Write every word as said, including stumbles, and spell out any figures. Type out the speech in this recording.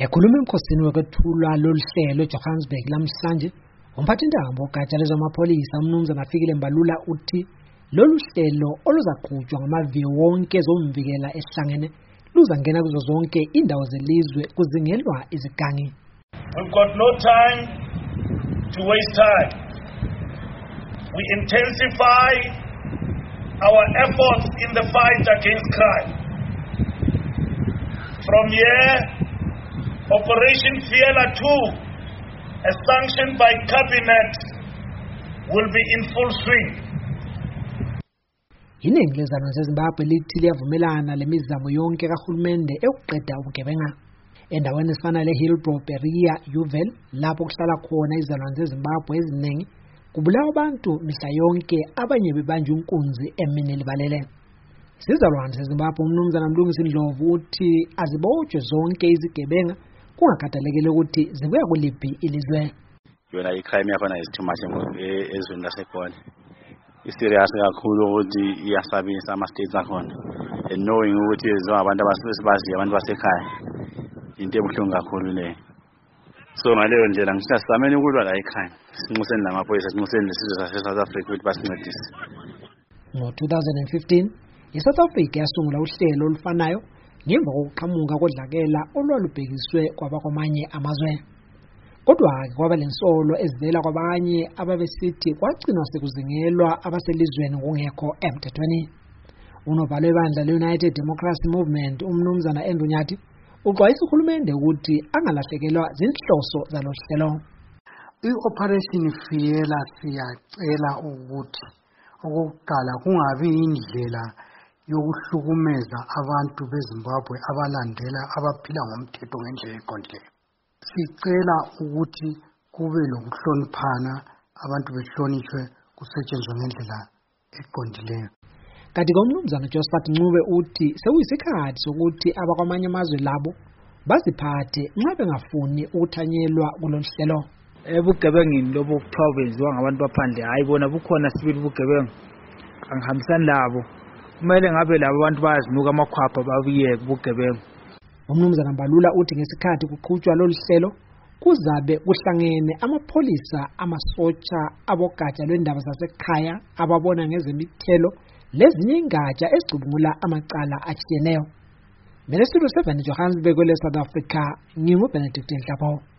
Ekhuluma emkhosini wokwethulwa loluhlelo eJohannesburg lamhlanje, umphathintambo ogatsha lezamapholisa umnumzana Fikile Mbalula uthi lolu hlelo oluzaqhutshwa ngamaviyo wonke ezomvikela ehlangene luzangena kuzo zonke indawo zelizwe kuzingelwa izigangi. We've got no time to waste time. We intensify our efforts in the fight against crime. From here, Operation Fiela two, as sanctioned by Cabinet, will be in full swing. Iningi lezizwe zaseZimbabwe lithi liyavumelana lemizamo yonke kahulumende ekuqeda ubugebenga. Endaweni ezifana leHillbrow, Berea, Yuvel, lapho kuhlala khona izizalwane zeZimbabwe eziningi, kubulawa abantu mihla yonke, abanye bebanjwe inkunzi emini libalele. Izizalwane zeZimbabwe umnumzana Mlungisi Ndlovu uthi azibotshwe zonke izigebenga kungakhathalekile ukuthi zibuya kuliphi ilizwe. Yona icrime yafana is too much ezweni laseGoli. Iserious kakhulu ukuthi iyasabisa ama states akhona. And knowing ukuthi abantu abasibazi abantu basekhaya into ebuhlungu kakhulu le. So ngaleyo ndlela ngisazameni ukulwa la icrime. Sinxuseni lamaphoyisa, sinxuseni lesizwe sase-South Africa ukuthi basincedise. Ngo two thousand fifteen, iSouth Africa yasungula uhlelo olufanayo ngemva kokuqhamuka kodlakela olwalubhekiswe kwabakwamanye amazwe. Kodwa-ke kwaba lensolo ezivela kwabanye ababesithi kwagcinwa sekuzingelwa abaselizweni kungekho emthethweni. Unobhala webandla le-United Democracy Movement umnumzana Andrew Nyathi uxwayisa uhulumende ukuthi angalahlekelwa zinhloso zalohlelo. I-Operation Fiela siyacela ukuthi okokuqala kungabi indlela yokuhlukumeza abantu beZimbabwe abalandela abaphila ngomthetho ngendlela eqondileyo. Sicela ukuthi kube lokuhloniphana, abantu behlonishwe, kusetshenzwe ngendlela eqondileyo. Kanti komnumzana Josephat Ncube uthi sekuyisikhathi sokuthi abakwamanye amazwe labo baziphathe nxa bengafuni ukuthanyelwa kulolu hlelo. Ebugebengini lobo kuthiwa ngabantu baphandle, hayi bona bukhona sibili ubugebengu, angihambisani labo. Kumele ngabe labo abantu bayazinuka amakhwapha babuye kubugebengu. Umnumzana Mbalula uthi ngesikhathi kuqhutshwa lolu hlelo kuzabe kuhlangene amapholisa, amasotsha, abogatsha lwendaba zasekhaya ababona ngezemithelo lezinye ingatsha ezicubungula amacala atshiyeneyo. Mina Studio seven eJohannesburg, South Africa, nginguBenedict Nhlapho.